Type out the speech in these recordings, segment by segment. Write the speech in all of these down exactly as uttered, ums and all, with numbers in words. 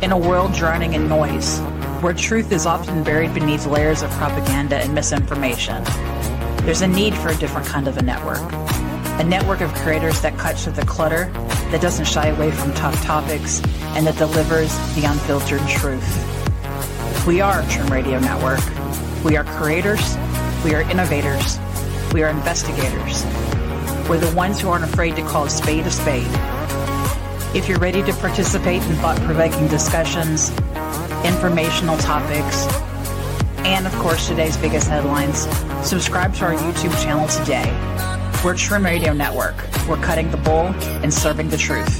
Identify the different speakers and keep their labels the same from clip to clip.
Speaker 1: In a world drowning in noise, where truth is often buried beneath layers of propaganda and misinformation, there's a need for a different kind of a network. A network of creators that cuts through the clutter, that doesn't shy away from tough topics, and that delivers the unfiltered truth. We are Trim Radio Network. We are creators. We are innovators. We are investigators. We're the ones who aren't afraid to call a spade a spade. If you're ready to participate in thought-provoking discussions, informational topics, and of course today's biggest headlines, subscribe to our YouTube channel today. We're Trim Radio Network. We're cutting the bull and serving the truth.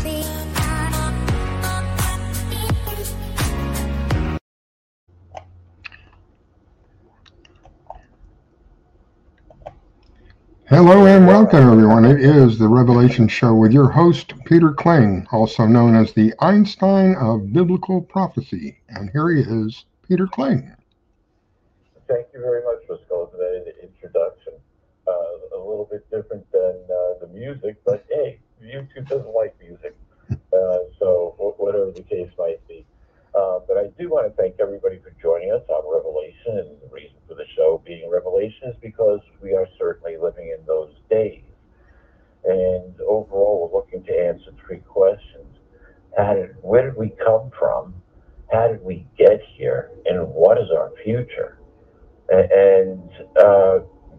Speaker 2: Hello and welcome, everyone. It is the Revelation Show with your host, Peter Kling, also known as the Einstein of Biblical Prophecy. And here he is, Peter Kling.
Speaker 3: Thank you very much, Pascal, for that introduction. Uh, a little bit different than uh, the music, but hey, YouTube doesn't like music, uh, so whatever the case might be. Uh, but I do want to thank everybody for joining us on Revelation, and the reason for the show being Revelation is because we are certainly living in those days. And overall, we're looking to answer three questions. How did, where did we come from? How did we get here? And what is our future? And uh,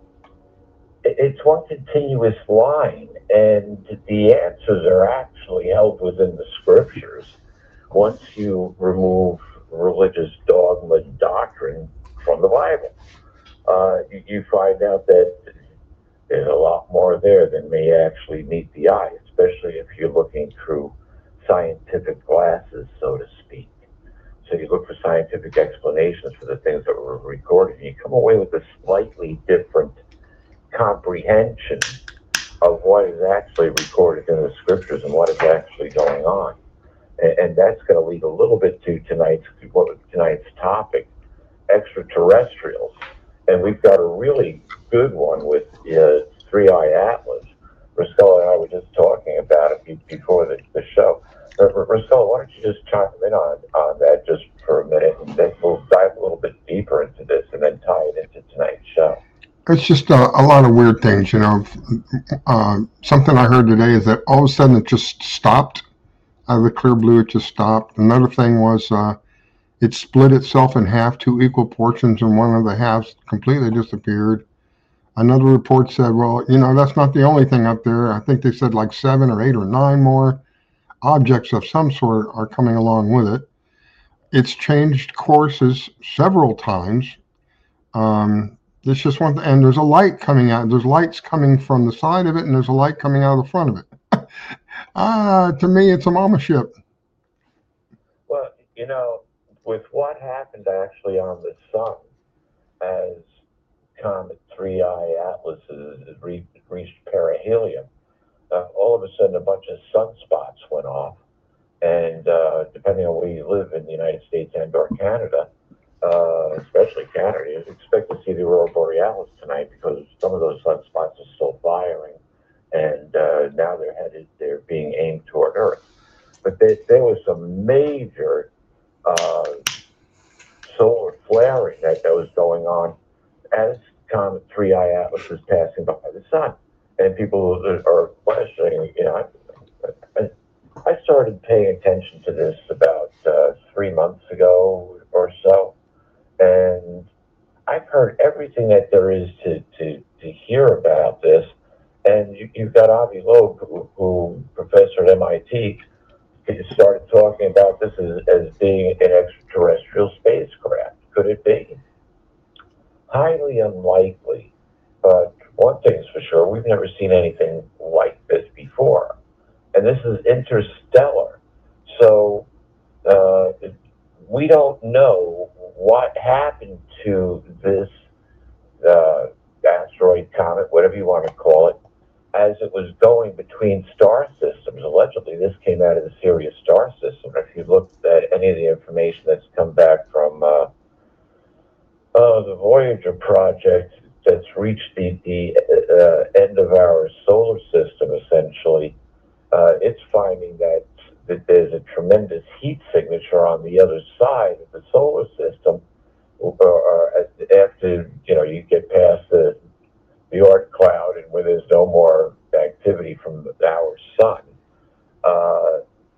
Speaker 3: it's one continuous line, and the answers are actually held within the scriptures. Once you remove religious dogma and doctrine from the Bible, uh, you, you find out that there's a lot more there than may actually meet the eye, especially if you're looking through scientific glasses, so to speak. So you look for scientific explanations for the things that were recorded, and you come away with a slightly different comprehension of what is actually recorded in the scriptures and what is actually going on. And that's going to lead a little bit to tonight's tonight's topic, extraterrestrials. And we've got a really good one with uh, Three Eye Atlas. Ruscella and I were just talking about it before the, the show. Uh, Ruscella, why don't you just chime in on, on that just for a minute, and then we'll dive a little bit deeper into this and then tie it into tonight's show.
Speaker 2: It's just a, a lot of weird things, you know. Uh, something I heard today is that all of a sudden it just stopped. Out of the clear blue, it just stopped. Another thing was uh, it split itself in half, two equal portions, and one of the halves completely disappeared. Another report said, well, you know, that's not the only thing up there. I think they said like seven or eight or nine more objects of some sort are coming along with it. It's changed courses several times. Um, it's just one thing, and there's a light coming out. There's lights coming from the side of it, and there's a light coming out of the front of it. Ah, to me, it's a mama ship.
Speaker 3: Well, you know, with what happened actually on the sun as Comet Three Eye Atlas has re- reached perihelion, uh, all of a sudden a bunch of sunspots went off. And uh, depending on where you live in the United States and or Canada, uh, especially Canada, you expect to see the Aurora Borealis tonight because some of those sunspots are still firing. And uh, now they're headed, they're being aimed toward Earth. But they, there was some major uh, solar flaring that, that was going on as Comet Three Eye Atlas is passing by the sun. And people are questioning, you know, I, I started paying attention to this about uh, three months ago or so. And I've heard everything that there is to, to, to hear about this. And you, you've got Avi Loeb, who, who professor at M I T, started talking about this as, as being an extraterrestrial spacecraft. Could it be? Highly unlikely. But one thing's for sure, we've never seen anything like this before. And this is interstellar. So uh, we don't know what happened to this uh, asteroid, comet, whatever you want to call it, as it was going between star systems. Allegedly, this came out of the Sirius star system. If you looked at any of the information that's come back from uh, uh, the Voyager project that's reached the, the uh, end of our solar system, essentially, uh, it's finding that, that there's a tremendous heat signature on on the other side of the solar system, or, or after, you know, you get past the, the Oort cloud and where there's no more activity from our sun, uh,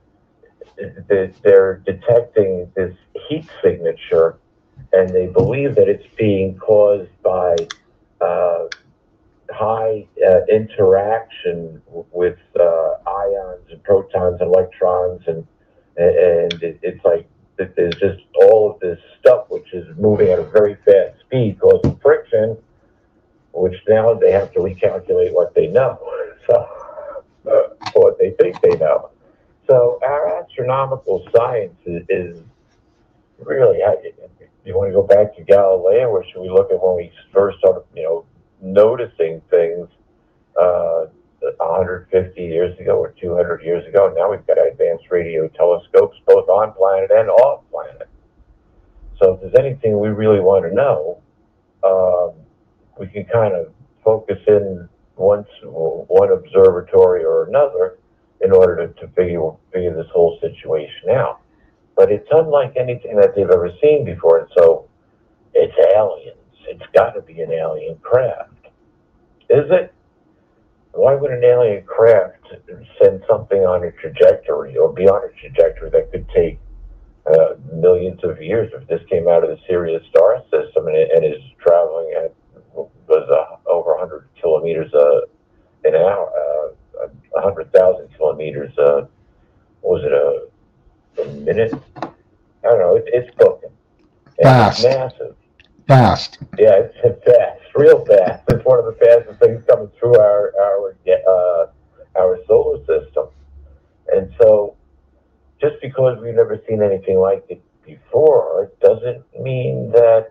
Speaker 3: they're detecting this heat signature, and they believe that it's being caused by uh, high uh, interaction with uh, ions and protons and electrons, and and it, it's like that there's just all of this stuff which is moving at a very fast speed, causing friction, which now they have to recalculate what they know, so uh, what they think they know. So our astronomical science is, is really, you want to go back to Galileo, or should we look at when we first started, you know, noticing things uh, one hundred fifty years ago or two hundred years ago? Now we've got advanced radio telescopes both on planet and off planet. So if there's anything we really want to know, um, we can kind of focus in once one observatory or another in order to, to figure figure this whole situation out. But it's unlike anything that they've ever seen before, and so it's aliens. It's got to be an alien craft. Is it? Why would an alien craft send something on a trajectory or be on a trajectory that could take uh, millions of years? If this came out of the Sirius star system and, and is traveling at was uh, over one hundred kilometers uh, an hour, uh, one hundred thousand kilometers, uh, what was it, a, a minute? I don't know, it, it's booking.
Speaker 2: Fast.
Speaker 3: It's massive.
Speaker 2: Fast.
Speaker 3: Yeah, it's, it's fast, real fast. It's one of the fastest things coming through our our uh, our solar system. And so, just because we've never seen anything like it before, doesn't mean that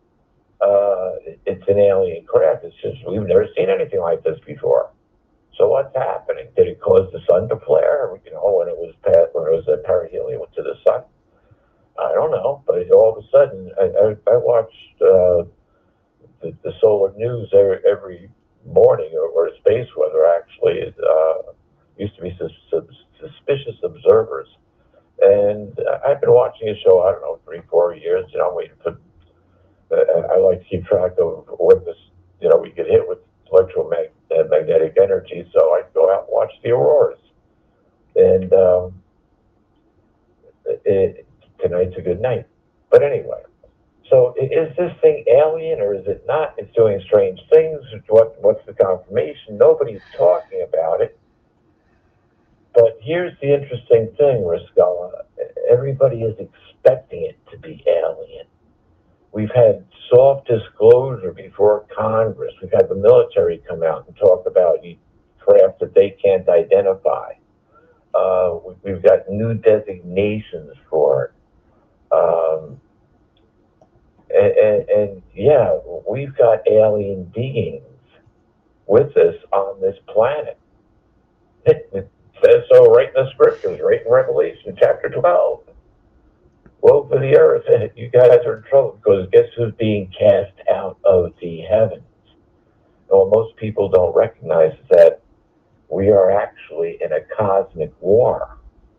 Speaker 3: uh, it's an alien craft. It's just we've never seen anything like this before. So what's happening? Did it cause the sun to flare? You know, when it was past, when it was at perihelion to the sun? I don't know, but all of a sudden, I, I, I watched uh, the, the solar news every, every morning, or, or space weather, actually. It uh, used to be sus, sus, suspicious observers. And I've been watching a show, I don't know, three, four years. You know, I'm waiting for, uh, I like to keep track of when this, you know, we get hit with electromagnetic energy, so I go out and watch the auroras. And um, it, tonight's a good night. But anyway, so is this thing alien or is it not? It's doing strange things. What What's the confirmation? Nobody's talking about it. But here's the interesting thing, Riscala. Everybody is expecting it to be alien. We've had soft disclosure before Congress. We've had the military come out and talk about craft that they can't identify. Uh, we've got new designations for it. Um, and, and, and yeah, we've got alien beings with us on this planet. It, it says so right in the scriptures, right in Revelation chapter twelve. Woe for the earth, you guys are in trouble, because guess who's being cast out of the heavens? Well, most people don't recognize that we are actually in a cosmic war,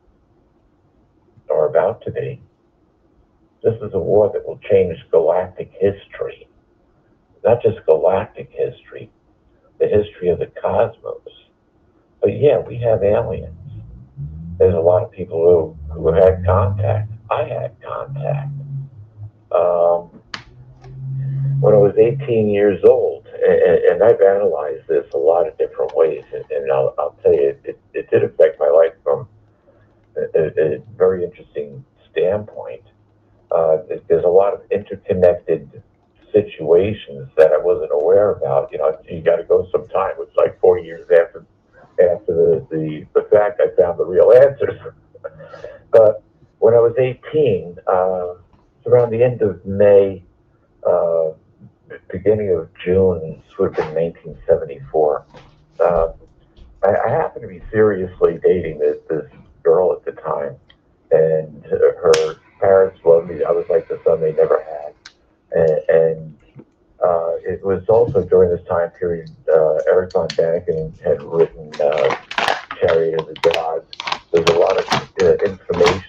Speaker 3: or about to be. This is a war that will change galactic history. Not just galactic history, the history of the cosmos. But yeah, we have aliens. There's a lot of people who, who have had contact. I had contact. Um, when I was eighteen years old, and, and I've analyzed this a lot of different ways, and, and I'll, I'll tell you, it, it did affect my life from a, a very interesting standpoint. Uh, there's a lot of interconnected situations that I wasn't aware about. You know, you got to go some time. It's like four years after after the, the, the fact I found the real answers. But when I was eighteen, uh, around the end of May, uh, beginning of June, this would have been nineteen seventy-four, uh, I, I happened to be seriously dating this, this girl at the time, and her parents loved me. I was like the son they never had. And, and uh, it was also during this time period, uh, Eric von Daniken had written uh, Chariot of the Gods. There's a lot of uh, information starting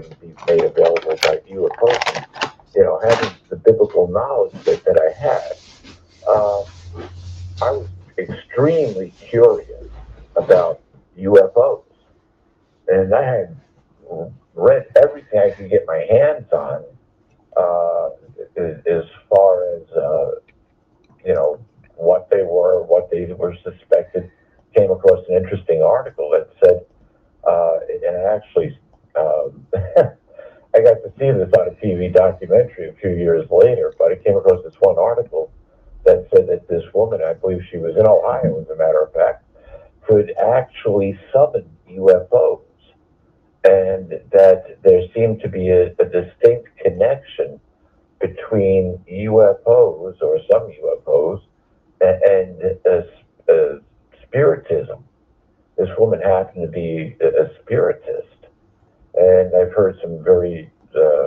Speaker 3: recordings be made available by you or person, you know, having the biblical knowledge that, that I had, uh, I was extremely curious about U F Os. And I had read everything I could get my hands on uh, as far as, uh, you know, what they were, what they were suspected. Came across an interesting article that said, uh, and actually, um, I got to see this on a T V documentary a few years later, but I came across this one article that said that this woman, I believe she was in Ohio, as a matter of fact, could actually summon U F Os. And that there seemed to be a, a distinct connection between U F Os, or some U F Os, and, and uh, uh, spiritism. This woman happened to be a, a spiritist. And I've heard some very, uh,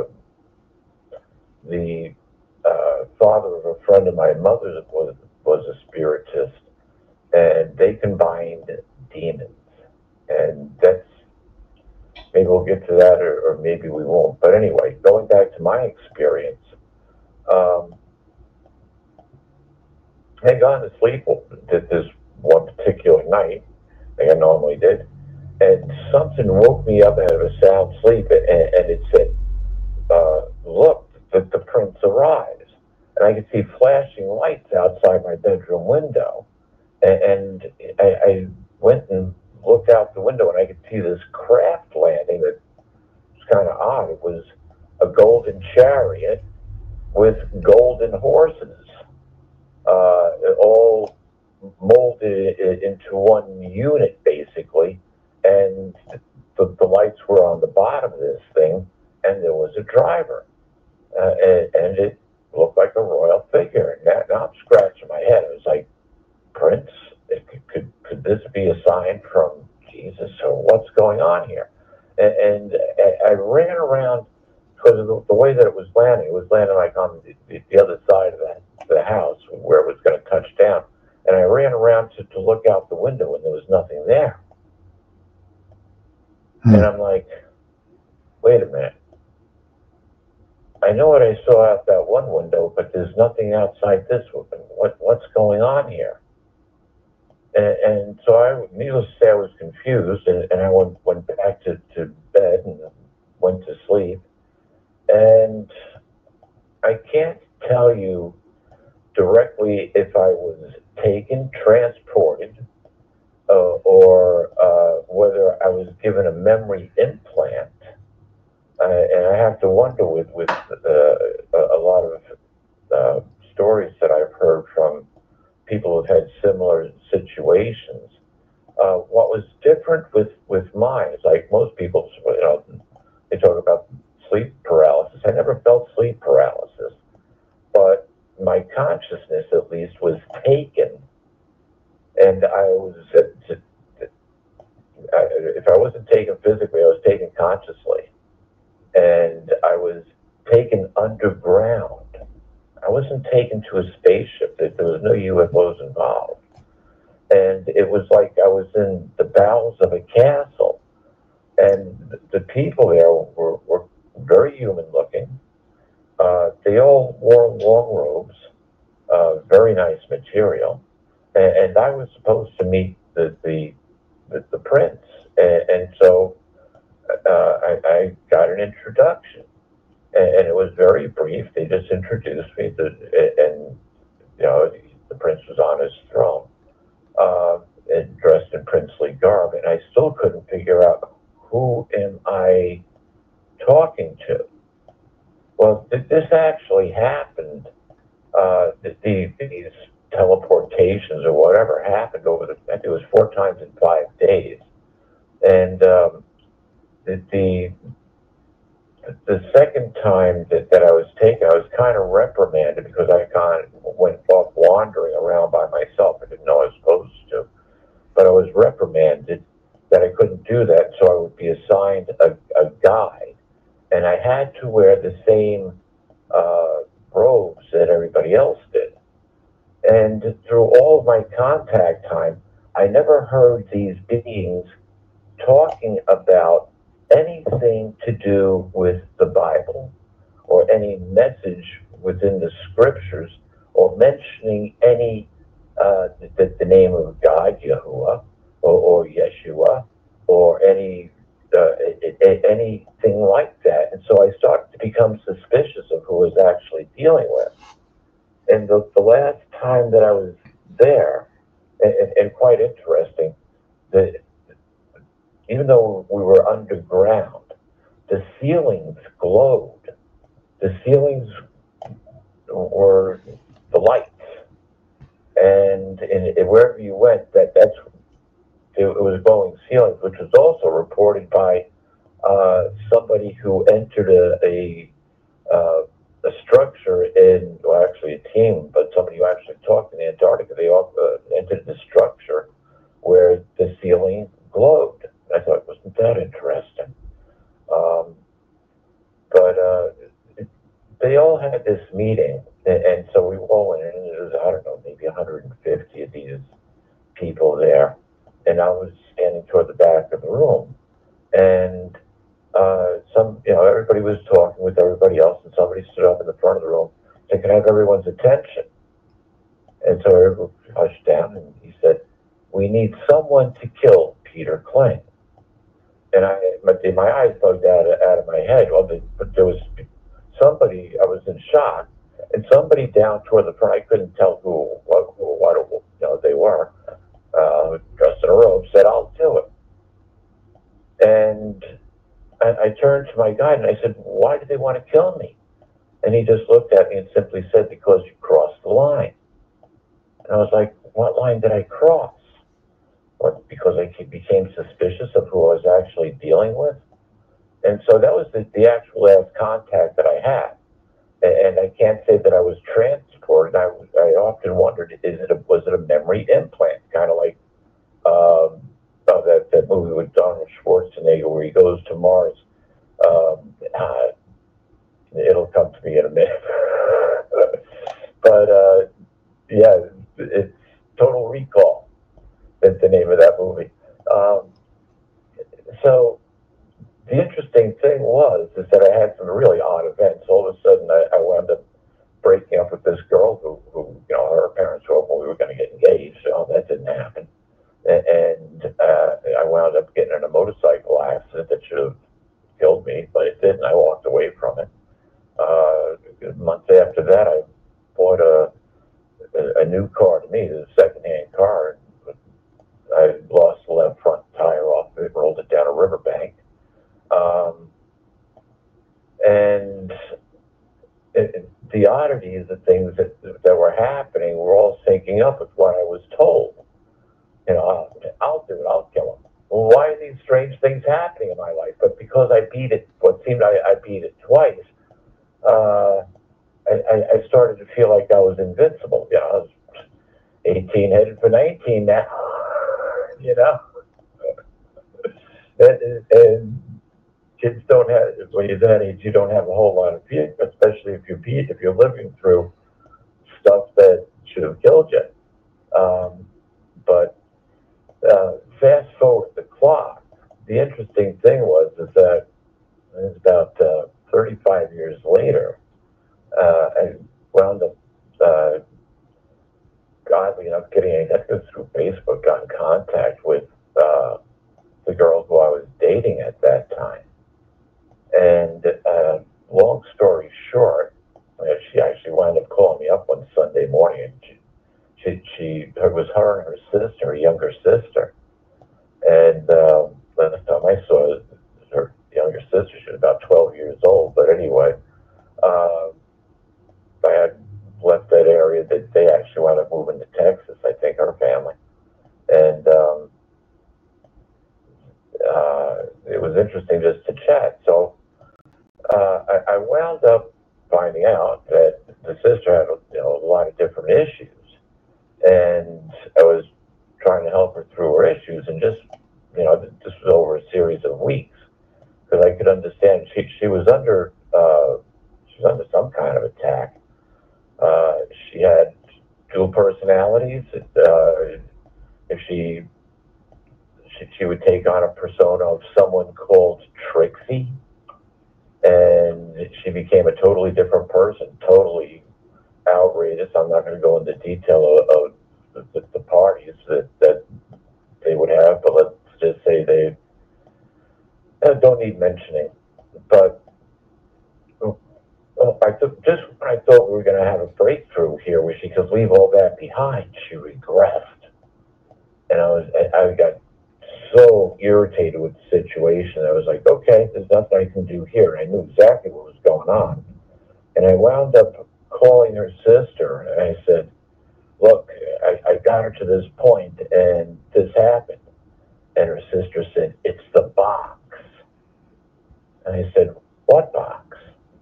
Speaker 3: the uh, father of a friend of my mother's was, was a spiritist, and they combined demons. And that's, maybe we'll get to that, or, or maybe we won't. But anyway, going back to my experience, um, I had gone to sleep this one particular night, like I normally did, and something woke me up out of a sound sleep, and, and it said, uh, look, the, the prince arrives. And I could see flashing lights outside my bedroom window. And, and I, I went and looked out the window, and I could see this craft landing that was kind of odd. It was a golden chariot with golden horses, uh, all molded into one unit, basically. And the, the lights were on the bottom of this thing, and there was a driver. Uh, and, and it looked like a royal figure. And now, now I'm scratching my head. I was like, Prince? It could, could, could this be a sign from Jesus, or what's going on here? And, and I, I ran around, because of the, the way that it was landing. It was landing like on the, the other side of the, the house where it was going to touch down. And I ran around to, to look out the window, and there was nothing there. Hmm. And I'm like, wait a minute. I know what I saw out that one window, but there's nothing outside this one. What, what's going on here? And, and so I, needless to say, I was confused, and, and I went, went back to, to bed and went to sleep. And I can't tell you directly if I was taken, transported, uh, or uh, whether I was given a memory implant. Uh, and I have to wonder with, with uh, a, a lot of uh, stories that I've heard from people who've had similar situations. Uh, what was different with, with mine is, like most people, you know, they talk about sleep paralysis. I never felt sleep paralysis, but my consciousness, at least, was taken, and I was, uh, if I wasn't taken physically, I was taken consciously, and I was taken underground. I wasn't taken to a spaceship. There was no U F Os involved. And it was like I was in the bowels of a castle. And the people there were, were very human looking. Uh, they all wore long robes, uh, very nice material. And, and I was supposed to meet the, the, the, the prince. And, and so uh, I, I got an introduction. And it was very brief. They just introduced me, to, and you know, the prince was on his throne, uh, and dressed in princely garb. And I still couldn't figure out, who am I talking to? Well, th- this actually happened. Uh, the, the, these teleportations or whatever happened over the, I think it was four times in five days, and um, the. the The second time that, that I was taken, I was kind of reprimanded because I kind of went off wandering around by myself. I didn't know I was supposed to. But I was reprimanded that I couldn't do that, so I would be assigned a, a guide. And I had to wear the same uh, robes that everybody else did. And through all of my contact time, I never heard these beings talking about anything to do with the Bible or any message within the scriptures or mentioning any uh, the, the name of God, Yahuwah, or, or Yeshua, or any uh, anything like that. And so I started to become suspicious of who I was actually dealing with. And the, the last time that I was there, and, and quite interesting, that even though we were underground, the ceilings glowed. The ceilings were the lights, and in, in wherever you went, that that's it, it was glowing ceilings, which was also reported by uh, somebody who entered a a, uh, a structure in, well, actually a team, but somebody who actually talked in Antarctica. They all uh, entered the structure where the ceiling glowed. I thought, wasn't that interesting? Um, but uh, it, they all had this meeting, and, and so we all went in, and there was, I don't know, maybe one hundred fifty of these people there, and I was standing toward the back of the room, and uh, some, you know, everybody was talking with everybody else, and somebody stood up in the front of the room to have everyone's attention, and so everyone hushed down, and he said, "We need someone to kill Peter Kling." And I, my, my eyes bugged out of, out of my head. Well, the, but there was somebody, I was in shock, and somebody down toward the front, I couldn't tell who, what, who, what you know, they were, uh, dressed in a robe, said, "I'll do it." And I, I turned to my guide and I said, "Why do they want to kill me?" And he just looked at me and simply said, "Because you crossed the line." And I was like, "What line did I cross?" What, because I became suspicious of who I was actually dealing with. And so that was the, the actual last contact that I had. And, and I can't say that I was transported. I, I often wondered, is it a, was it a memory implant? Kind of like um, oh, that, that movie with Donald Schwarzenegger where he goes to Mars. Um, uh, it'll come to me in a minute. But uh, yeah, it's Total Recall. That's the name of that movie. Um, so the interesting thing was is that I had some really odd events. All of a sudden, I, I wound up breaking up with this girl who, who you know, her parents were hoping we were going to get engaged. So that didn't happen. And, and uh, I wound up getting in a motorcycle accident that should have killed me, but it didn't. I walked away from it. Uh, months after that, I bought a, a, a new car to me, a secondhand car. I lost the left front tire off of it, rolled it down a riverbank. Um, and it, it, the oddities of things that, that were happening were all syncing up with what I was told. You know, I'll, I'll do it, I'll kill him. Well, why are these strange things happening in my life? But because I beat it, what seemed I, I beat it twice, uh, I, I started to feel like I was invincible. You know, I was eighteen, headed for nineteen now. You know, and, and kids don't have, when you're that age, you don't have a whole lot of fear, especially if you're if you're living through stuff that should have killed you. Um, but uh, fast forward the clock. The interesting thing was is that it was about uh, thirty-five years later. Uh, I wound up. Uh, Godly enough, getting I got to go through Facebook, got in contact with uh, the girl who I was dating at that time. And uh, long story short, she actually wound up calling me up one Sunday morning, and she, she, she it was her and her sister, her younger sister. And uh, last time I saw her younger sister, she was about twelve years old. But anyway, uh, I had left that area. That they actually wound up moving to Texas, I think, her family. And um, uh, it was interesting just to chat. So uh, I, I wound up finding out that the sister had, you know, a lot of different issues. And I was trying to help her through her issues, and just, you know, this was over a series of weeks, because I could understand she, she was under uh, she was under some kind of attack. Uh, she had dual personalities. Uh, if she, she she would take on a persona of someone called Trixie, and she became a totally different person, totally outrageous. I'm not going to go into detail of, of the, the parties that, that they would have, but let's just say they uh, don't need mentioning. But well, I th- just when I thought we were going to have a breakthrough here, where she could leave all that behind, she regressed, and I was I, I got so irritated with the situation. I was like, okay, there's nothing I can do here. And I knew exactly what was going on, and I wound up calling her sister, and I said, look, I, I got her to this point, and this happened. And her sister said, it's the box. And I said, what box?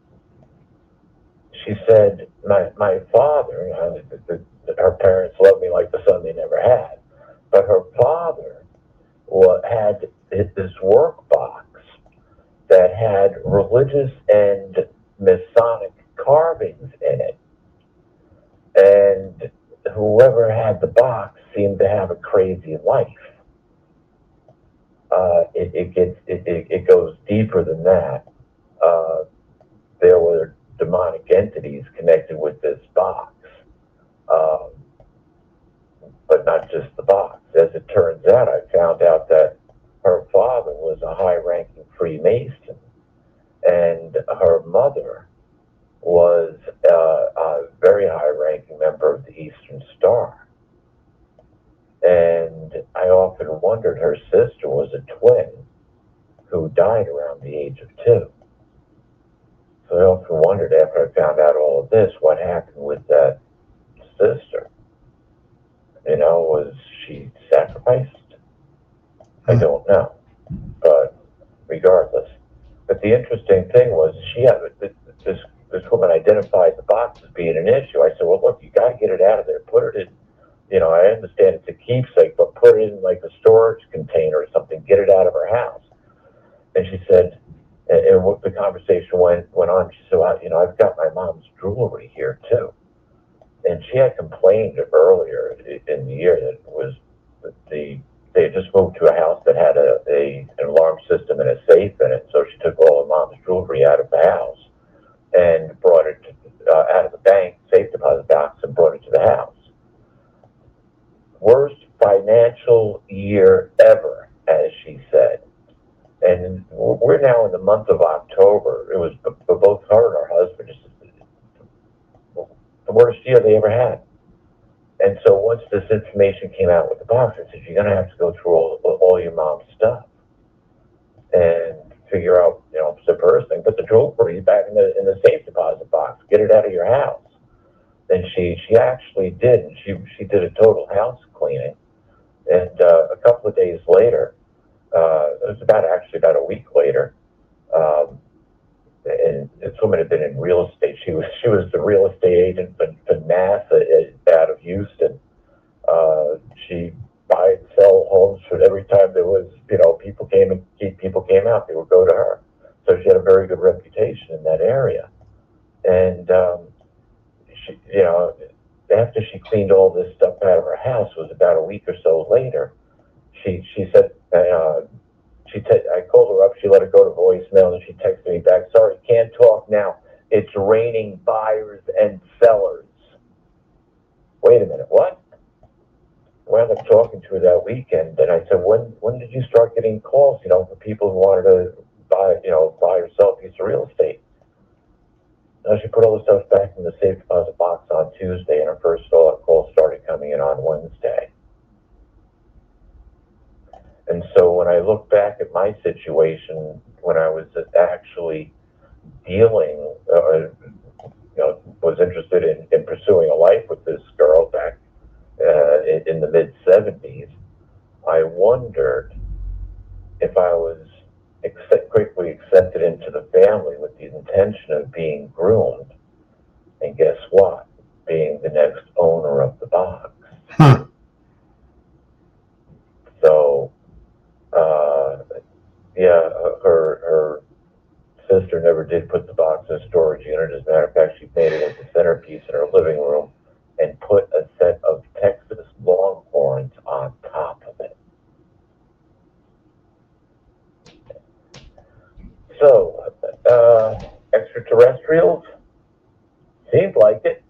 Speaker 3: She said, my my father, uh, the, the, her parents loved me like the son they never had, but her father wa- had this work box that had religious and Masonic carvings in it. And whoever had the box seemed to have a crazy life. Uh, it, it gets it, it, it goes deeper than that. Uh, there were demonic entities connected with this box, um, but not just the box. As it turns out, I found out that her father was a high-ranking Freemason, and her mother was uh, a very high-ranking member of the Eastern Star. And I often wondered, her sister was a twin who died around the age of two. So I often wondered, after I found out all of this, what happened with that sister. You know, was she sacrificed? I don't know. But regardless. But the interesting thing was, she had this this woman identified the box as being an issue. I said, well, look, you got to get it out of there. Put it in, you know, I understand it's a keepsake, but put it in like a storage container or something. Get it out of her house. And she said, and, and what the conversation went went on, she said, well, you know, I've got my mom's jewelry here too. And she had complained earlier in the year that it was the they had just moved to a house that had a, a an alarm system and a safe in it. So she took all her mom's jewelry out of the house and brought it uh, out of the bank safe deposit box and brought it to the house. Worst financial year ever, as she said. And we're now in the month of October. It was for both her and her husband, just the worst year they ever had. And so once this information came out with the box, I said, you're going to have to go through all, all your mom's stuff and figure out, you know, the first thing, put the jewelry back in the in the safe deposit box, get it out of your house. And she she actually did, and she she did a total house cleaning. And uh, a couple of days later, uh, it was about actually about a week later, um, and this woman had been in real estate. She was she was the real estate agent for, for NASA out of Houston. Uh, she buy and sell homes for every time there was, you know, people came and people came out, they would go to her. So she had a very good reputation in that area. And um, she, you know, after she cleaned all this stuff out of her house, was about a week or so later. She she said, uh, she te- I called her up. She let her go to voicemail, and she texted me back. Sorry, can't talk now. It's raining buyers and sellers. Wait a minute, what? I wound up talking to her that weekend, and I said, when when did you start getting calls, you know, for people who wanted to buy, you know, buy or sell a piece of real estate? Now, she put all the stuff back in the safe deposit box on Tuesday, and her first call started coming in on Wednesday. And so when I look back at my situation, when I was actually dealing, uh, you know, was interested in, in pursuing a life with this girl back uh, in, in the mid seventies, I wondered if I was accept, quickly accepted into the family with the intention of being groomed, and guess what? Being the next owner of the box.
Speaker 2: Huh.
Speaker 3: So, uh, yeah, her her sister never did put the box in a storage unit. As a matter of fact, she made it as a centerpiece in her living room and put a set of Texas Longhorns on top of it. extraterrestrials? Seemed like it.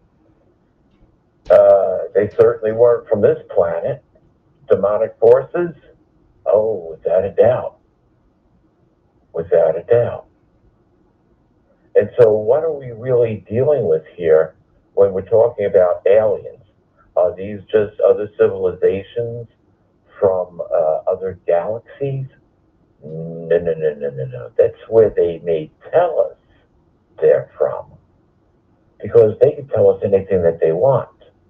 Speaker 3: Uh, they certainly weren't from this planet. Demonic forces? Oh, without a doubt. Without a doubt. And so what are we really dealing with here when we're talking about aliens? Are these just other civilizations from uh, other galaxies? No, no, no, no, no, no. That's where they may tell us they're from. Because they can tell us anything that they want.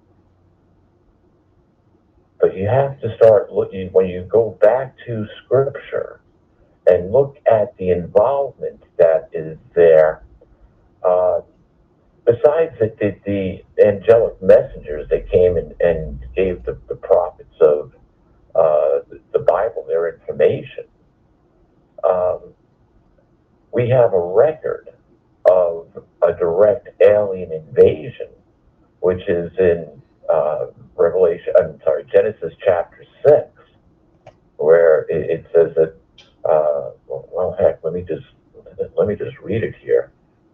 Speaker 3: But you have to start looking, when you go back to Scripture and look at the involvement that is there, uh, besides the, the, the angelic messengers that came and, and gave the, the prophets of uh, the, the Bible their information, um, we have a record of a direct alien invasion, which is in uh, Revelation, I'm sorry, Genesis chapter six, where it, it says that, uh, well, well, heck, let me just, let me just read it here.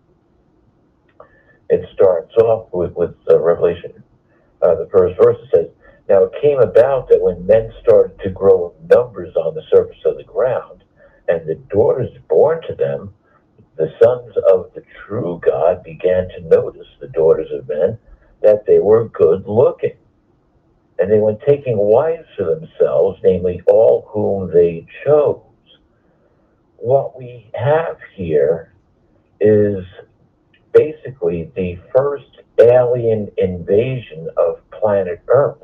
Speaker 3: It starts off with, with uh, Revelation, uh, the first verse. It says, "Now it came about that when men started to grow in numbers on the surface of the ground, and the daughters born to them, the sons of the true God began to notice the daughters of men, that they were good looking. And they went taking wives for themselves, namely all whom they chose." What we have here is basically the first alien invasion of planet Earth.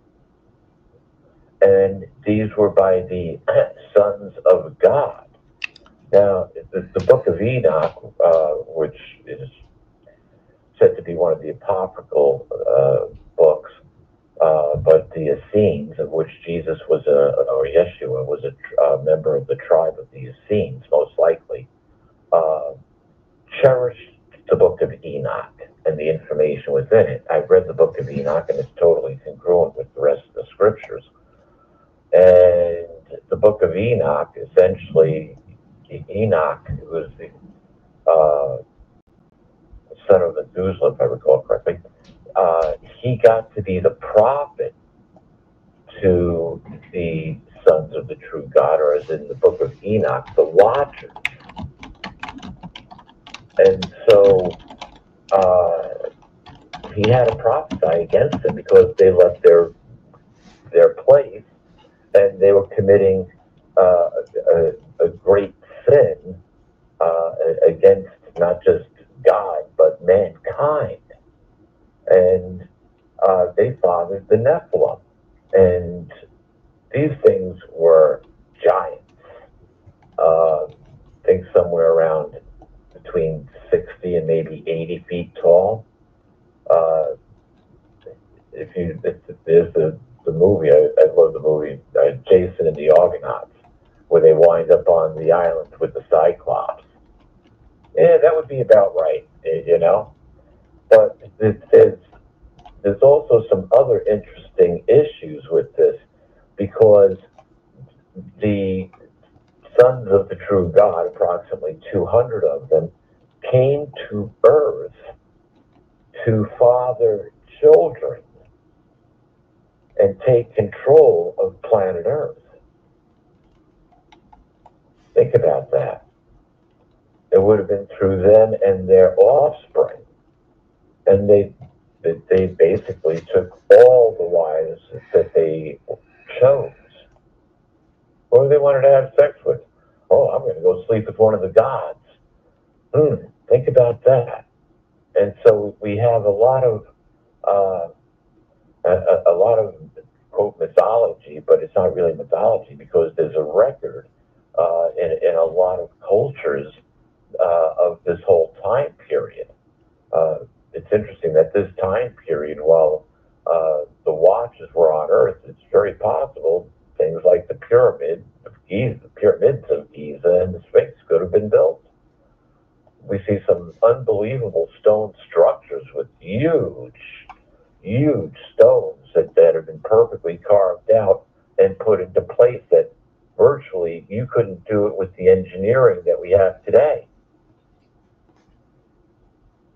Speaker 3: And these were by the sons of God. Now, the, the book of Enoch, uh, which is said to be one of the apocryphal uh, books, uh, but the Essenes, of which Jesus was a, or Yeshua was a, a member of the tribe of the Essenes, most likely, uh, cherished the book of Enoch and the information within it. I've read the book of Enoch, and it's totally congruent with the rest of the scriptures. And the book of Enoch, essentially, Enoch, who was the uh, son of Methuselah, if I recall correctly, uh, he got to be the prophet to the sons of the true God, or as in the book of Enoch, the Watchers. And so uh, he had to prophesy against them because they left their their place and they were committing uh, a, a great sin uh, against not just God but mankind. And uh, they fathered the Nephilim. And these things were giants. Uh, I think somewhere around between sixty and maybe eighty feet tall. Uh, if you, if, there's the, the movie, I, I love the movie, uh, Jason and the Argonauts, where they wind up on the island with the Cyclops. Yeah, that would be about right, you know? But there's, there's also some other interesting issues with this, because the sons of the true God, approximately two hundred of them, came to Earth to father children and take control of planet Earth. Think about that. It would have been through them and their offspring. And they they basically took all the wives that they chose. Who they wanted to have sex with. Oh, I'm going to go sleep with one of the gods. Hmm, think about that. And so we have a lot of uh, a, a lot of quote mythology, but it's not really mythology because there's a record uh, in in a lot of cultures uh, of this whole time period. Uh, it's interesting that this time period, while uh, the watches were on Earth, it's very possible things like the pyramid of Giza, the pyramids of Giza and the Sphinx could have been built. We see some unbelievable stone structures with huge, huge stones that, that have been perfectly carved out and put into place that virtually you couldn't do it with the engineering that we have today.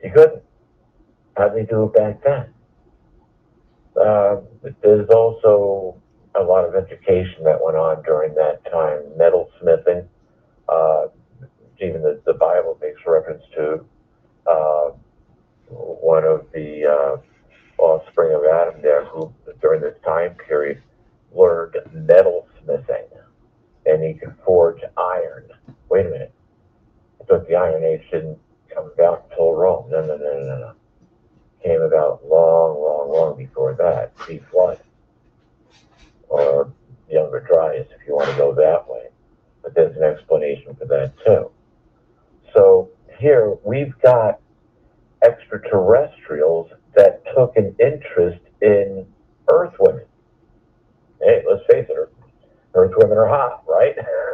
Speaker 3: You couldn't. How'd they do it back then? Uh, there's also a lot of education that went on during that time. Metalsmithing, uh, even the, the Bible makes reference to uh, one of the uh, offspring of Adam there who, during this time period, learned metalsmithing, and he could forge iron. Wait a minute. I thought the Iron Age didn't come about until Rome. No, no, no, no, no. Came about long, long, long before that, pre-flood, or Younger Dryas, if you want to go that way. But there's an explanation for that too. So here we've got extraterrestrials that took an interest in Earth women. Hey, let's face it, Earth women are hot, right?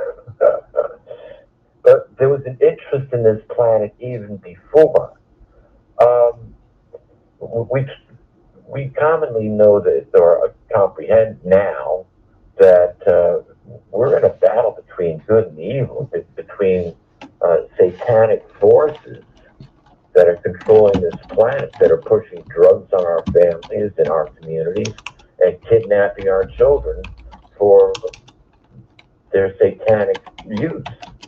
Speaker 3: But there was an interest in this planet even before. Um, we we commonly know that, or comprehend now, that uh, we're in a battle between good and evil, between uh, satanic forces that are controlling this planet, that are pushing drugs on our families and our communities, and kidnapping our children for their satanic use.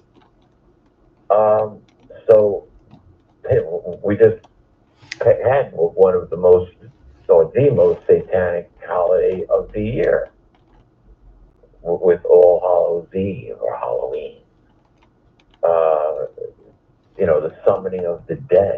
Speaker 3: Um, so we just had one of the most, or the most satanic holiday of the year, with All Hallows Eve or Halloween. Uh, you know, the summoning of the dead.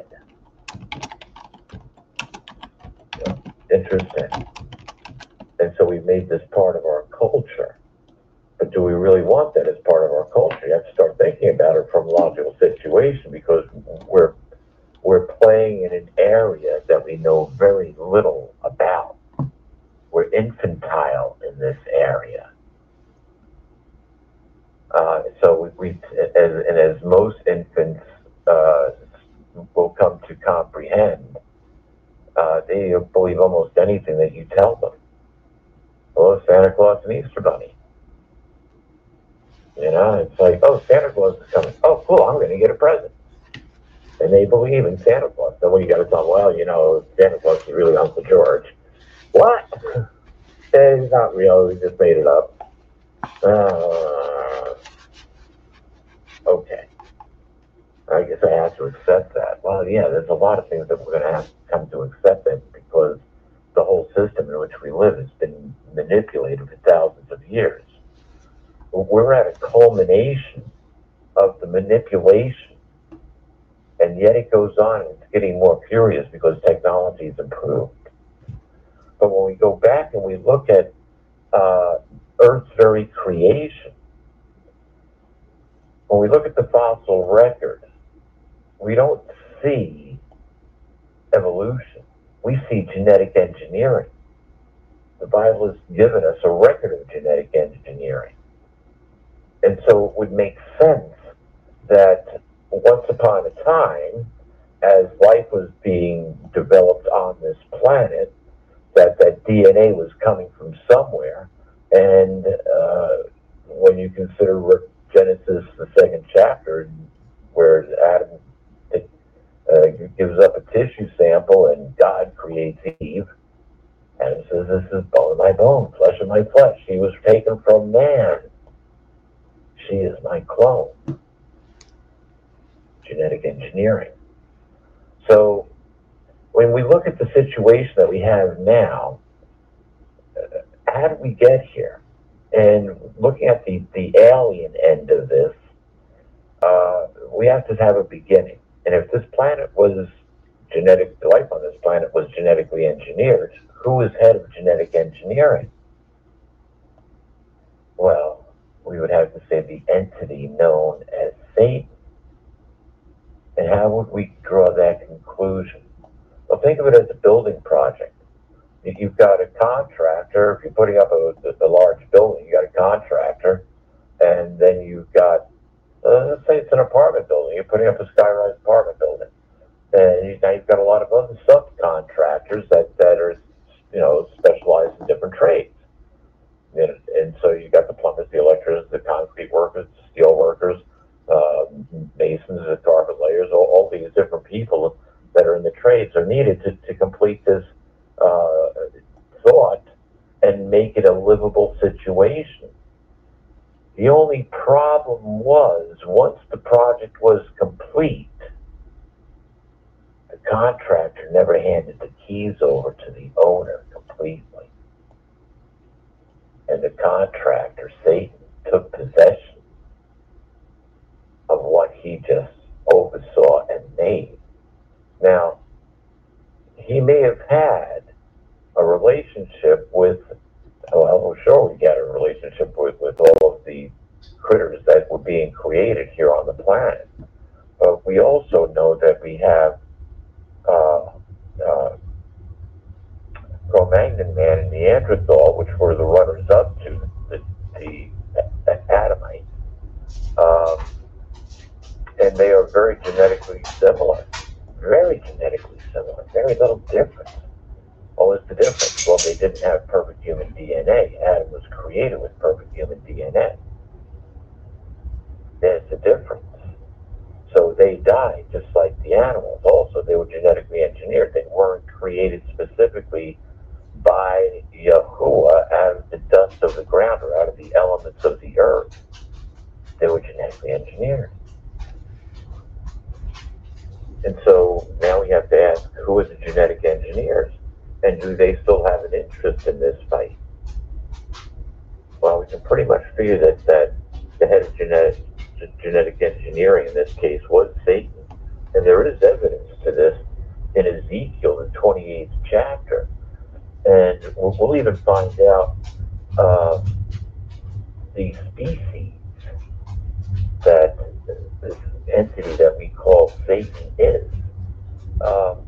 Speaker 3: You know, interesting. And so we made this part of our culture. But do we really want that as part of our culture? You have to start thinking about it from a logical situation, because we're we're playing in an area that we know very little about. We're infantile in this area. Uh, so we, we as, and as most infants uh, will come to comprehend, uh, they believe almost anything that you tell them. Oh, Santa Claus and Easter Bunny. You know, it's like, oh, Santa Claus is coming. Oh, cool, I'm going to get a present. And they believe in Santa Claus. Then when you got to tell them, well, you know, Santa Claus is really Uncle George. What? It's not real. We just made it up. Uh, okay. I guess I have to accept that. Well, yeah, there's a lot of things that we're going to have to come to accept it, because the whole system in which we live has been manipulated for thousands of years. We're at a culmination of the manipulation, and yet it goes on, and it's getting more furious because technology has improved. But when we go back and we look at uh, Earth's very creation, when we look at the fossil record, we don't see evolution. We see genetic engineering. The Bible has given us a record of genetic engineering. And so it would make sense that once upon a time, as life was being developed on this planet, that that D N A was coming from somewhere. And uh, when you consider Genesis, the second chapter, where Adam uh, gives up a tissue sample and God creates Eve, Adam says, this is bone of my bone, flesh of my flesh. She was taken from man. She is my clone. Genetic engineering. So when we look at the situation that we have now, uh, how did we get here? And looking at the, the alien end of this, uh, we have to have a beginning. And if this planet was genetic, the life on this planet was genetically engineered, who is head of genetic engineering? Well, we would have to say the entity known as Satan. And how would we draw that conclusion? Well, think of it as a building project. If you've got a contractor, if you're putting up a, a large building, you got a contractor, and then you've got, uh, let's say it's an apartment building, you're putting up a sky-rise apartment building. And you, now you've got a lot of other subcontractors that, that are, you know, specialized in different trades. And, and so you've got the plumbers, the electricians, the concrete workers, the steel workers, uh, masons, the carpet layers, all, all these different people that are in workable situation. The only problem was, once the project was complete, the contractor never handed the keys over to the owner completely. And the contractor, Satan, took possession of what he just oversaw and made. Now, he may have had a relationship with, well, I'm sure we got a relationship with, with all of the critters that were being created here on the planet. But we also know that we have uh, uh, Cro-Magnon man and Neanderthal, which were the runners-up to the, the, the Adamites. Um, and they are very genetically similar. Very genetically similar. Very little difference. What was the difference? Well, they didn't have perfect human D N A. Adam was created with perfect human D N A. There's a difference. So they died just like the animals. Also, they were genetically engineered. They weren't created specifically by Yahuwah out of the dust of the ground or out of the elements of the earth. They were genetically engineered. And so now we have to ask, who are the genetic engineers? And do they still have an interest in this fight? Well, we can pretty much figure that, that the head of genetic, genetic engineering in this case was Satan. And there is evidence to this in Ezekiel, the twenty-eighth chapter. And we'll, we'll even find out uh, the species that this entity that we call Satan is. Um,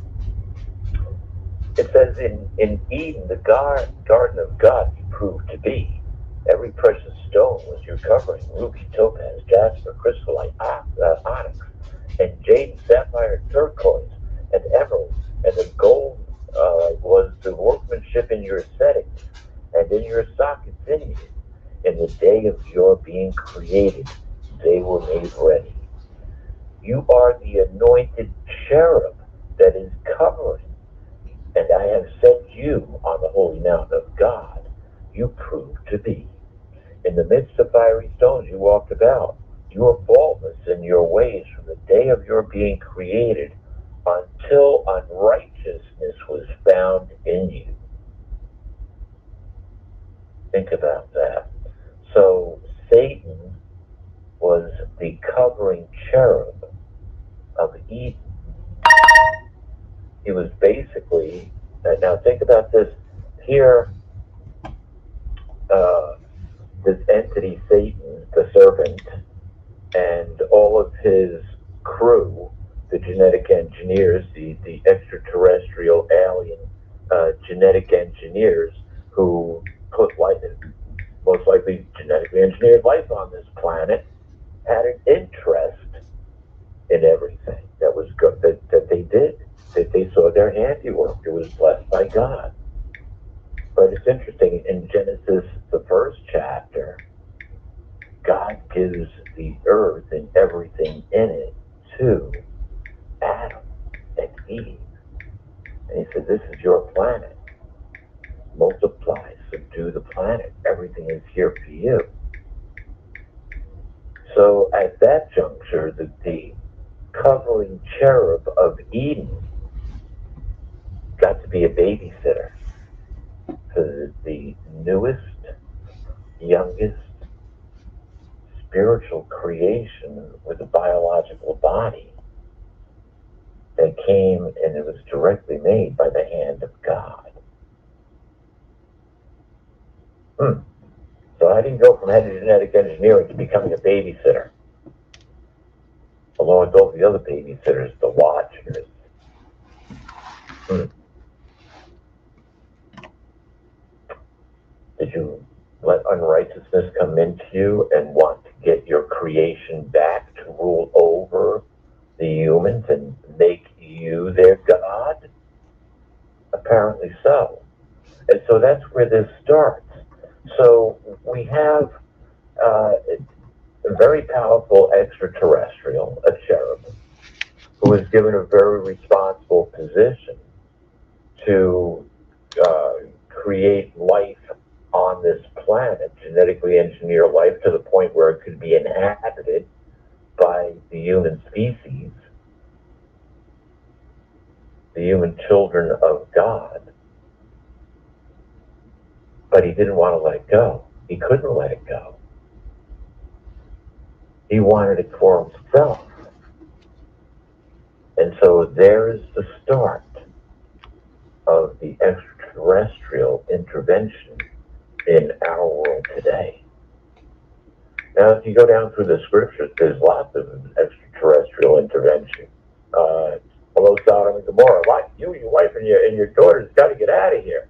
Speaker 3: it says in, in Eden, the gar- garden of God you proved to be. Every precious stone was your covering: ruby, topaz, jasper, chrysolite, uh, onyx, and jade, sapphire, turquoise, and emerald. And the gold uh, was the workmanship in your settings and in your sockets in you. In the day of your being created, they were made ready. You are the anointed cherub that is covering, and I have set you on the holy mountain of God. You proved to be. In the midst of fiery stones you walked about. You were faultless in your ways from the day of your being created until unrighteousness was found in you. Think about that. So Satan was the covering cherub of Eden. He was basically, now think about this, here, uh, this entity, Satan, the serpent, and all of his crew, the genetic engineers, the, the extraterrestrial alien uh, genetic engineers who put life, most likely genetically engineered life on this planet, had an interest in everything that was good, that, that they did, that they saw their handiwork. It was blessed by God. But it's interesting, in Genesis, the first chapter, God gives the earth and everything in it to Adam and Eve. And he said, this is your planet. Multiply, subdue the planet. Everything is here for you. So at that juncture, the, the covering cherub of Eden got to be a babysitter for the newest, youngest spiritual creation with a biological body that came, and it was directly made by the hand of God. Hmm. So how do you go from head of genetic engineering to becoming a babysitter? Along with all the other babysitters, the watchers. Hmm. Did you let unrighteousness come into you and want to get your creation back to rule over the humans and make you their God? Apparently so. And so that's where this starts. So we have uh, a very powerful extraterrestrial, a cherub, who is given a very responsible position to uh, create life on this planet, genetically engineer life to the point where it could be inhabited by the human species, the human children of God. But he didn't want to let it go. He couldn't let it go. He wanted it for himself. And so there's the start of the extraterrestrial intervention in our world today. Now, if you go down through the scriptures, there's lots of extraterrestrial intervention. Uh, hello, Sodom and Gomorrah. Like you, your wife, and your and your daughters got to get out of here.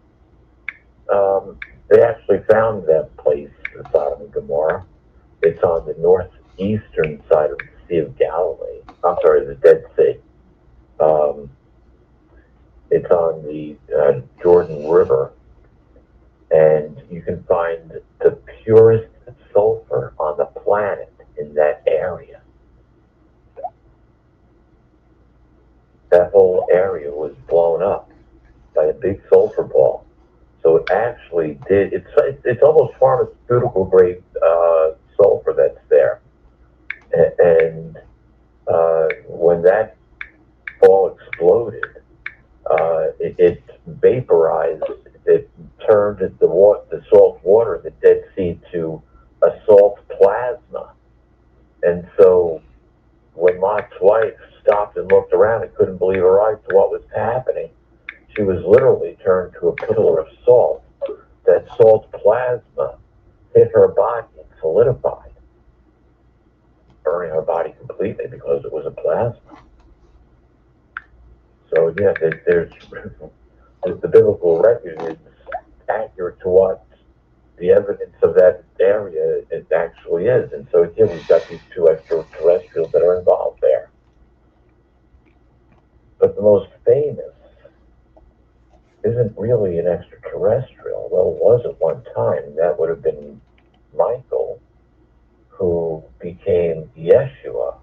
Speaker 3: Um, they actually found that place, Sodom and Gomorrah. It's on the northeastern side of the Sea of Galilee. I'm sorry, the Dead Sea. Um, it's on the uh, Jordan River, and you can find the purest sulfur on the planet in that area. That whole area was blown up by a big sulfur ball. So it actually did, it's it's almost pharmaceutical grade uh, sulfur that's there. And uh, when that ball exploded, uh, it, it vaporized, it turned the, water, the salt water in the Dead Sea to a salt plasma. And so when Lot's wife stopped and looked around and couldn't believe her eyes to what was happening, she was literally turned to a pillar of salt. That salt plasma hit her body and solidified, burning her body completely because it was a plasma. So yeah, there, there's the biblical record is accurate to what the evidence of that area it actually is. And so here we've got these two extraterrestrials that are involved there. But the most famous isn't really an extraterrestrial. Well, it was at one time. That would have been Michael, who became Yeshua.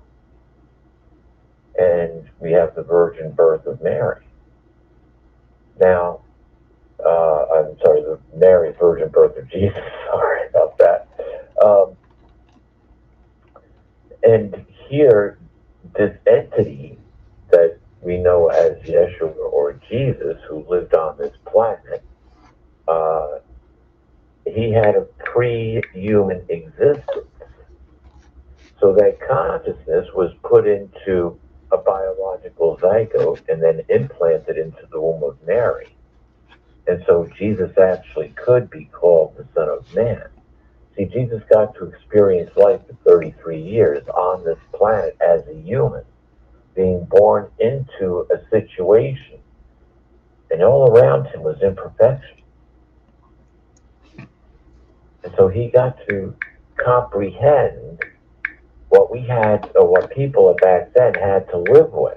Speaker 3: And we have the virgin birth of Mary. Now, uh, I'm sorry, the Mary's virgin birth of Jesus. Sorry about that. Um, and here, this entity that we know as Yeshua or Jesus, who lived on this planet, uh, he had a pre-human existence. So that consciousness was put into a biological zygote and then implanted into the womb of Mary. And so Jesus actually could be called the Son of Man. See, Jesus got to experience life for thirty-three years on this planet as a human, being born into a situation, and all around him was imperfection. And so he got to comprehend what we had, or what people back then had to live with.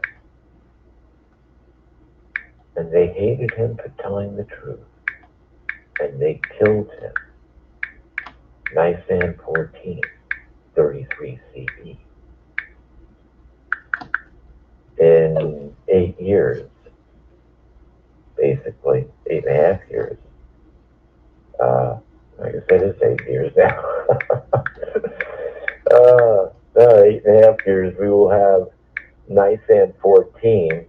Speaker 3: And they hated him for telling the truth. And they killed him. Nisan fourteen, thirty-three C E. In eight years, basically, eight and a half years. Uh, like I said, it's eight years now. uh, uh, eight and a half years, we will have Nisan fourteen,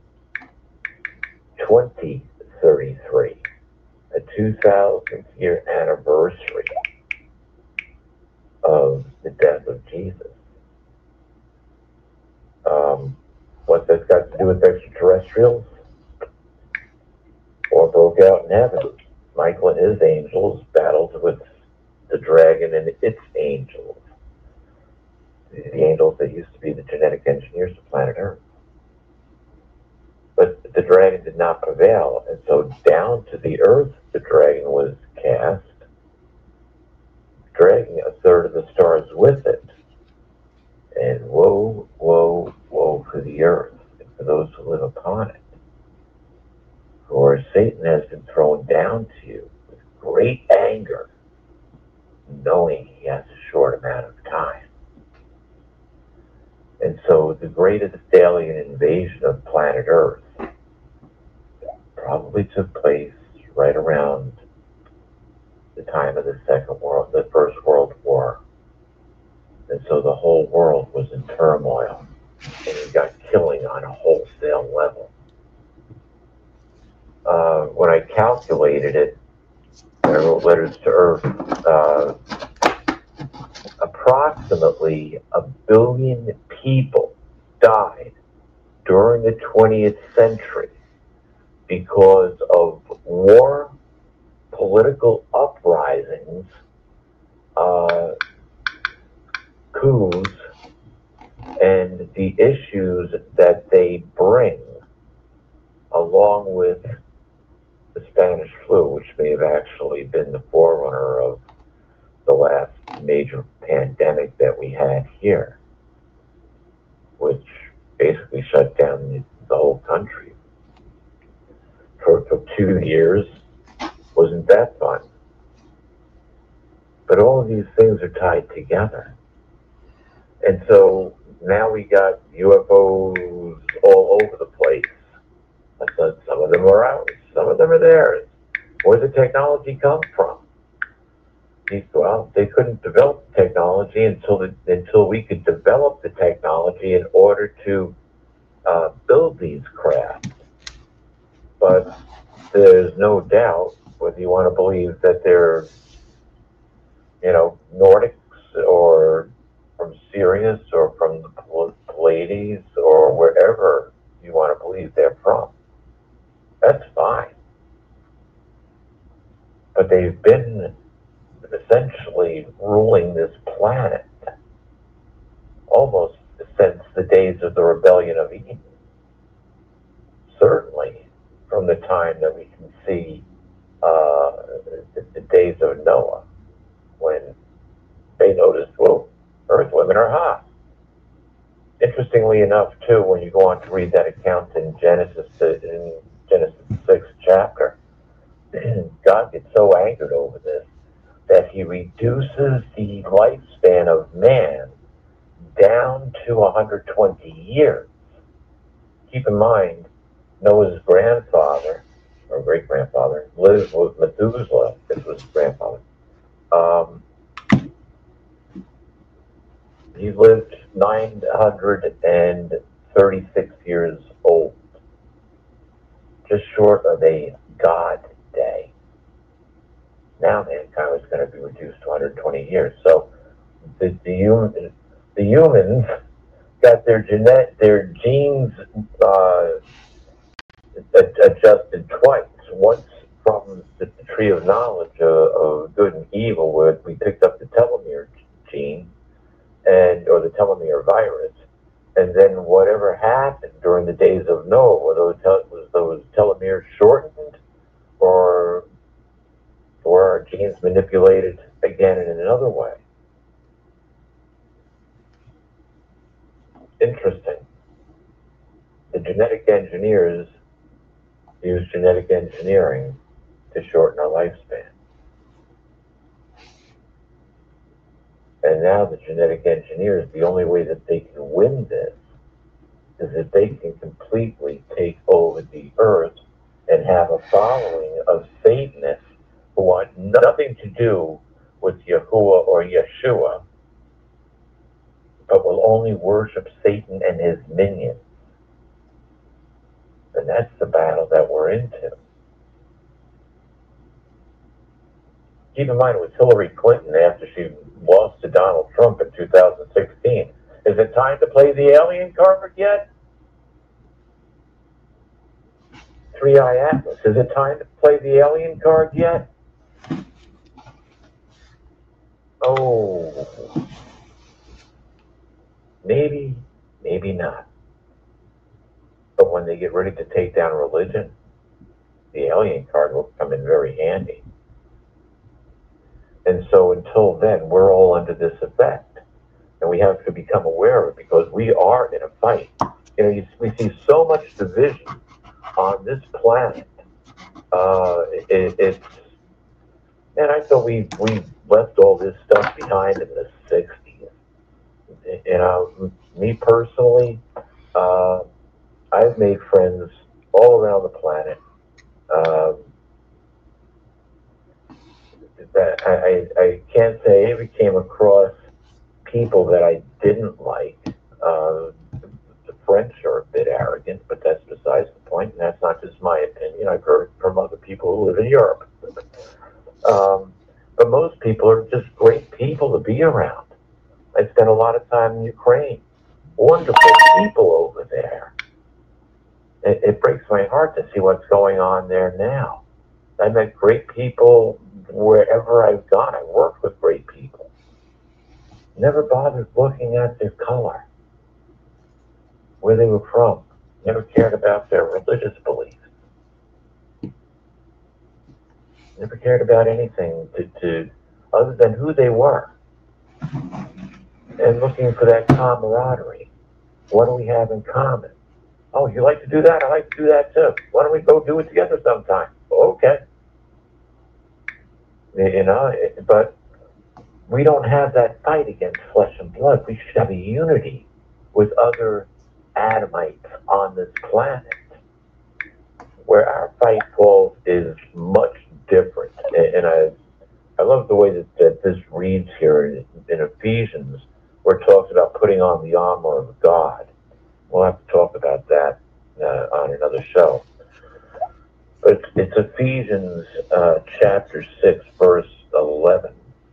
Speaker 3: twenty thirty-three, a two thousandth year anniversary of the death of Jesus. Um, what that's got to do with extraterrestrials? War broke out in heaven. Michael and his angels battled with the dragon and its angels. The angels that used to be the genetic engineers of planet Earth. But the dragon did not prevail, and so down to the earth the dragon was cast, dragging a third of the stars with it. And woe, woe, woe for the earth, and for those who live upon it. For Satan has been thrown down to you with great anger, knowing he has a short amount of time. And so the greatest alien invasion of planet Earth probably took place right around the time of the Second World, the First World War. And so the whole world was in turmoil, and you got killing on a wholesale level. Uh, when I calculated it, I wrote Letters to Earth, uh, approximately a billion people died during the twentieth century because of war, political uprisings, uh, coups, and the issues that they bring, along with the Spanish flu, which may have actually been the forerunner of the last major pandemic that we had here, which basically shut down the, the whole country for, for two years. Wasn't that fun? But all of these things are tied together. And so now we got U F Os all over the place. Some of them are ours, some of them are theirs. Where'd the technology come from? Well, they couldn't develop the technology until the, until we could develop the technology in order to uh, build these crafts. But there's no doubt, whether you want to believe that they're, you know, Nordics or from Sirius or from the Pleiades or wherever you want to believe they're from. That's fine. But they've been essentially ruling this planet almost since the days of the rebellion of Eden. Certainly from the time that we can see uh, the, the days of Noah, when they noticed, whoa, earth women are hot. Interestingly enough, too, when you go on to read that account in Genesis, in Genesis sixth chapter, God gets so angered over this that he reduces the lifespan of man down to one hundred twenty years. Keep in mind, Noah's grandfather, or great-grandfather, lived with Methuselah. This was his grandfather. Um, he lived nine hundred thirty-six years old, just short of a God day. Now mankind is going to be reduced to one hundred twenty years. So the the, human, the humans got their genet, their genes uh, adjusted twice. Once from the, the tree of knowledge uh, of good and evil, where we picked up the telomere gene and or the telomere virus, and then whatever happened during the days of Noah, were those tel- was those telomeres shortened, or or our genes manipulated again in another way? Interesting. The genetic engineers use genetic engineering to shorten our lifespan. And now the genetic engineers, the only way that they can win this is if they can completely take over the earth and have a following of Satanists who want nothing to do with Yahuwah or Yeshua, but will only worship Satan and his minions. And that's the battle that we're into. Keep in mind, it was Hillary Clinton after she lost to Donald Trump in two thousand sixteen. Is it time to play the alien card yet? Three-Eye Atlas. Is it time to play the alien card yet? Oh, maybe, maybe not. But when they get ready to take down religion, the alien card will come in very handy. And so until then, we're all under this effect. And we have to become aware of it because we are in a fight. You know, you, we see so much division on this planet. Uh, it, it's, and I thought we, we left all this stuff behind in the sixties. You know, me personally, uh, I've made friends all around the planet. Um, that I, I, I can't say I ever came across people that I didn't like. Uh, the French are a bit arrogant, but that's besides the point, and that's not just my opinion. I've heard it from other people who live in Europe. Um, but most people are just great people to be around. I spent a lot of time in Ukraine. Wonderful people over there. It, it breaks my heart to see what's going on there now. I met great people wherever I've gone. I worked with great people. Never bothered looking at their color, where they were from. Never cared about their religious beliefs. Never cared about anything to, to other than who they were. And looking for that camaraderie. What do we have in common? Oh, you like to do that? I like to do that too. Why don't we go do it together sometime? Okay. You know, but we don't have that fight against flesh and blood. We should have a unity with other Adamites on this planet. Where our fight falls is much different. And I I love the way that, that this reads here in, in Ephesians, where it talks about putting on the armor of God. We'll have to talk about that uh, on another show. But it's Ephesians uh, chapter six, verse eleven,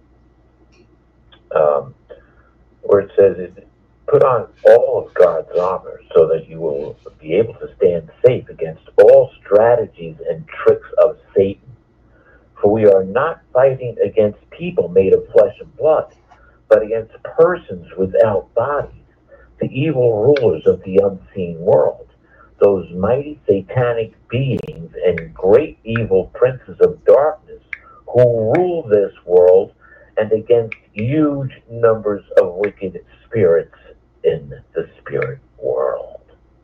Speaker 3: um, where it says, put on all of God's armor so that you will be able to stand safe against all strategies and tricks of Satan. For we are not fighting against people made of flesh and blood, but against persons without bodies, the evil rulers of the unseen world, those mighty satanic beings and great evil princes of darkness who rule this world, and against huge numbers of wicked spirits in the spirit world.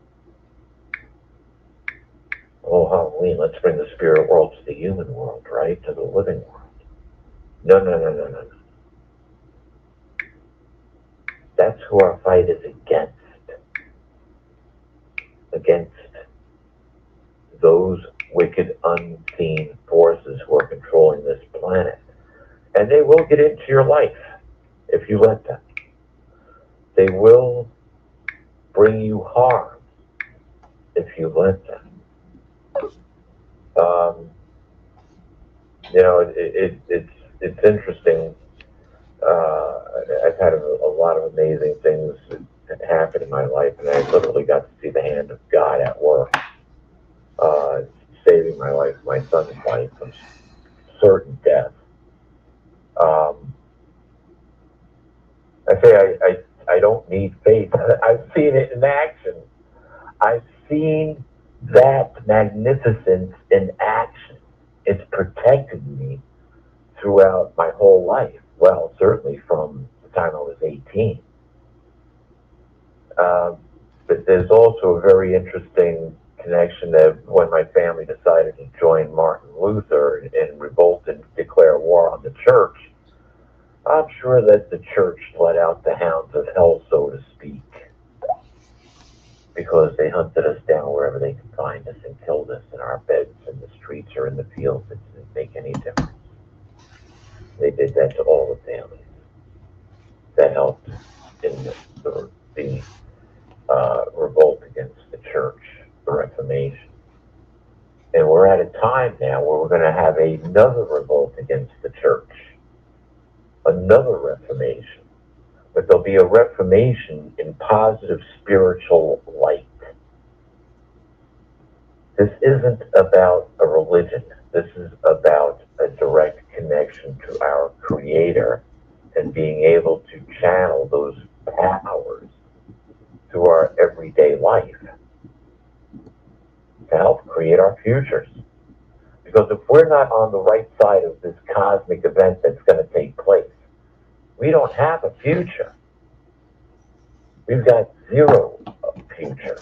Speaker 3: Oh, Halloween, let's bring the spirit world to the human world, right? To the living world. No, no, no, no, no, no. That's who our fight is against. Against those wicked, unseen forces who are controlling this planet. And they will get into your life if you let them. They will bring you harm if you let them. Um, you know, it, it, it's it's interesting. Uh, I've had a, a lot of amazing things happen in my life, and I literally got to see the hand of God at work, uh, saving my life, my son's life from certain death. Um, I say I, I, I don't need faith. I've seen it in action. I've seen that magnificence in action. It's protected me throughout my whole life. Well, certainly from the time I was eighteen. Uh, but there's also a very interesting connection that when my family decided to join Martin Luther and, and revolt and declare war on the church, I'm sure that the church let out the hounds of hell, so to speak, because they hunted us down wherever they could find us and killed us in our beds, in the streets, or in the fields. It didn't make any difference. They did that to all the families that helped in the, the, the uh, revolt against the church, the Reformation. And we're at a time now where we're going to have another revolt against the church, another Reformation. But there'll be a Reformation in positive spiritual light. This isn't about a religion. This is about a direct connection to our Creator and being able to channel those powers through our everyday life to help create our futures. Because if we're not on the right side of this cosmic event that's going to take place, we don't have a future. We've got zero future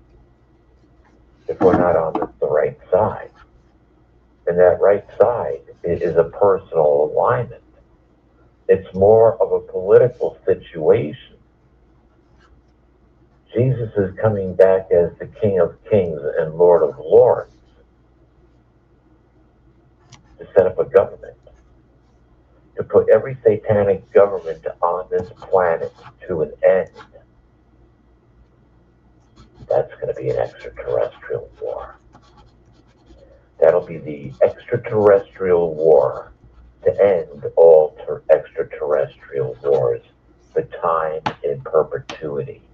Speaker 3: if we're not on the, the right side. And that right side is a personal alignment. It's more of a political situation. Jesus is coming back as the King of Kings and Lord of Lords to set up a government. to put every satanic government on this planet to an end, that's going to be an extraterrestrial war. That'll be the extraterrestrial war to end all ter- extraterrestrial wars, the time in perpetuity.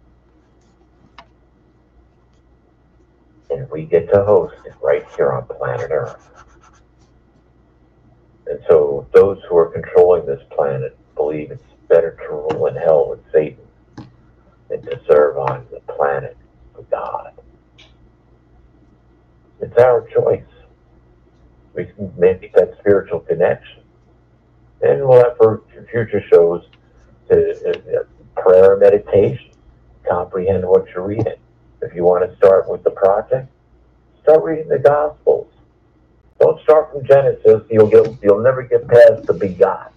Speaker 3: And we get to host it right here on planet Earth. And so those who are controlling this planet believe it's better to rule in hell with Satan than to serve on the planet with God. It's our choice. We can make that spiritual connection. And we'll have for future shows to, uh, prayer and meditation, comprehend what you're reading. If you want to start with the project, start reading the Gospels. Don't start from Genesis. You'll get, you'll never get past the begot.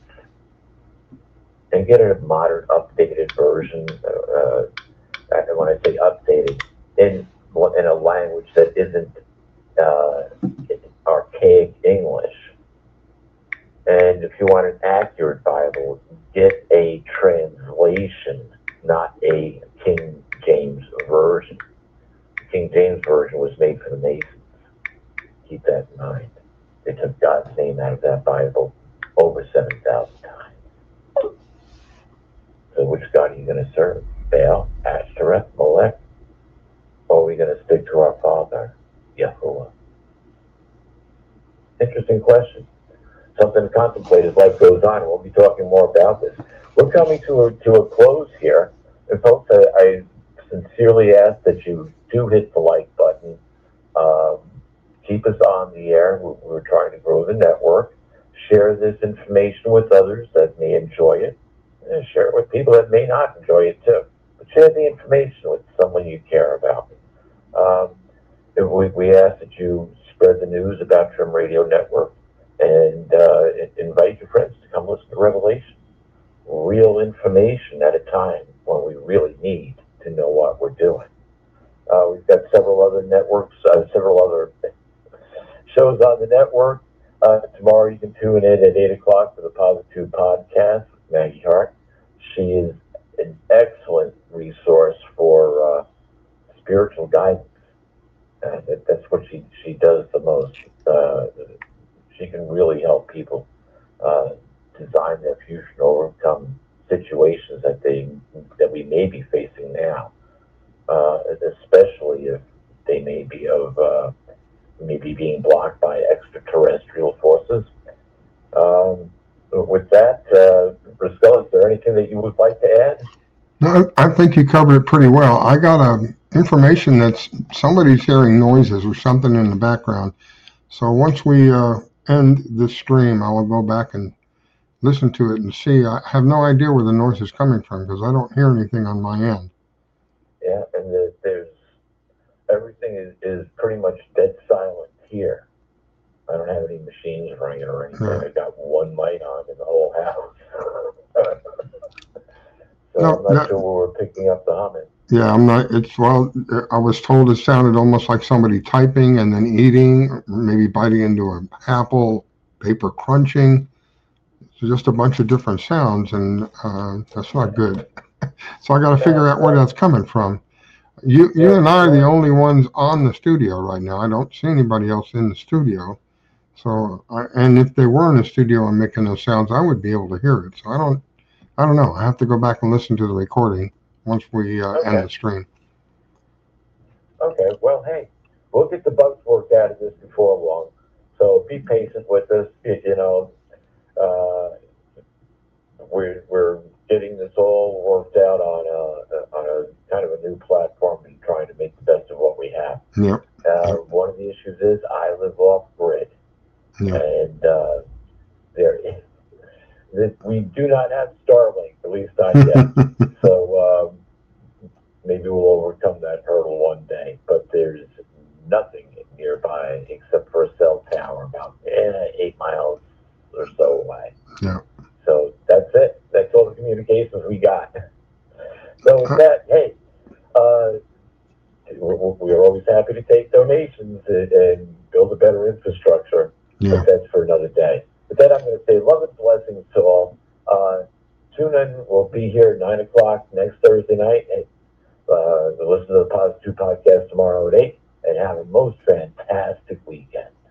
Speaker 3: And get a modern, updated version. Uh, and when I say updated, in in a language that isn't uh, archaic English. And if you want an accurate Bible, get a translation, not a King James version. The King James version was made for the Masons. Keep that in mind. They took God's name out of that Bible over seven thousand times. So which God are you going to serve? Baal, Ashtoreth, Molech? Or are we going to stick to our Father, Yahuwah? Interesting question. Something to contemplate as life goes on. We'll be talking more about this. We're coming to a, to a close here. And folks, I, I sincerely ask that you do hit the like button. Um, keep us on the air. We're, we're trying to grow the network. Share this information with others that may enjoy it. And share it with people that may not enjoy it too. But share the information with someone you care about. Um, we, we ask that you spread the news about Trim Radio Network and uh, invite your friends to come listen to Revelation. Real information at a time when we really need to know what we're doing. Uh, we've got several other networks, uh, several other shows on the network. Uh, tomorrow you can tune in at eight o'clock for the Positive Podcast with Maggie Hart. She is an excellent resource for uh, spiritual guidance. Uh, that, that's what she, she does the most. Uh, she can really help people uh, design their future and overcome situations that they that we may be facing now, uh, especially if they may be of uh, maybe being blocked by extraterrestrial forces. Um, with that, uh, Briscoe, is there anything that you would like to add?
Speaker 2: No, I think you covered it pretty well. I got a information that somebody's hearing noises or something in the background. So once we uh, end this stream, I will go back and listen to it and see. I have no idea where the noise is coming from because I don't hear anything on my end.
Speaker 3: Yeah, and the, there's everything is, is pretty much dead silent here. I don't have any machines ringing or anything. Yeah. I got one light on in the whole house. So no, I'm not that, sure where we're picking up the humming.
Speaker 2: Yeah, I'm not. It's well. I was told it sounded almost like somebody typing and then eating, maybe biting into an apple, paper crunching. It's just a bunch of different sounds, and uh, that's not good. So I got to yeah, figure out where that's coming from. You, yeah, you and I are the only ones on the studio right now. I don't see anybody else in the studio. So, I, and if they were in the studio and making those sounds, I would be able to hear it. So I don't. I don't know. I have to go back and listen to the recording once we uh, okay. end the stream.
Speaker 3: Okay. Well, hey, we'll get the bugs worked out of this before long. So be patient with us. You know, uh, we're we're getting this all worked out on a on a kind of a new platform and trying to make the best of what we have.
Speaker 2: Yep.
Speaker 3: Uh,
Speaker 2: yep.
Speaker 3: One of the issues is I live off grid,
Speaker 2: yep.
Speaker 3: and uh, there is. That we do not have Starlink, at least not yet. So um, maybe we'll overcome that hurdle one day. But there's nothing nearby except for a cell tower about eh, eight miles or so away.
Speaker 2: Yeah.
Speaker 3: So that's it. That's all the communications we got. So with that, hey, uh, we're always happy to take donations and, and build a better infrastructure.
Speaker 2: Yeah.
Speaker 3: But that's for another day. With that, I'm going to say love and blessings to all. be here at nine o'clock next Thursday night. And, uh, listen to the Positive Podcast tomorrow at eight, and have a most fantastic weekend.